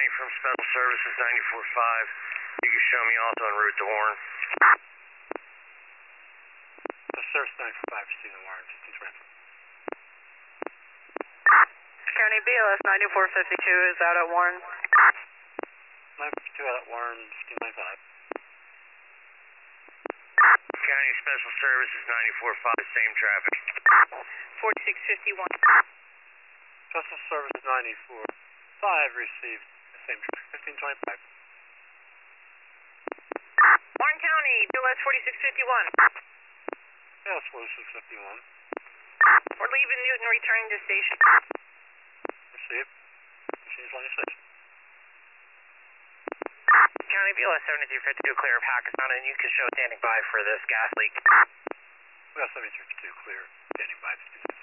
County from Special Services 94.5. You can show me also en route to Warren. Special Service 94.5, receiving Warren, 1525. County BLS 9452 is out at Warren. 952 out at Warren, 1525. County Special Services 94.5, same traffic. 4651. Special Service 94.5 received the same traffic, 1525. Warren County, BLS 4651. Yes, 4651. We're leaving Newton, returning to station. Received. Machine 26. County BLS 7352 clear of Hackathon, and you can show standing by for this gas leak. We got 7352 clear, standing by 52.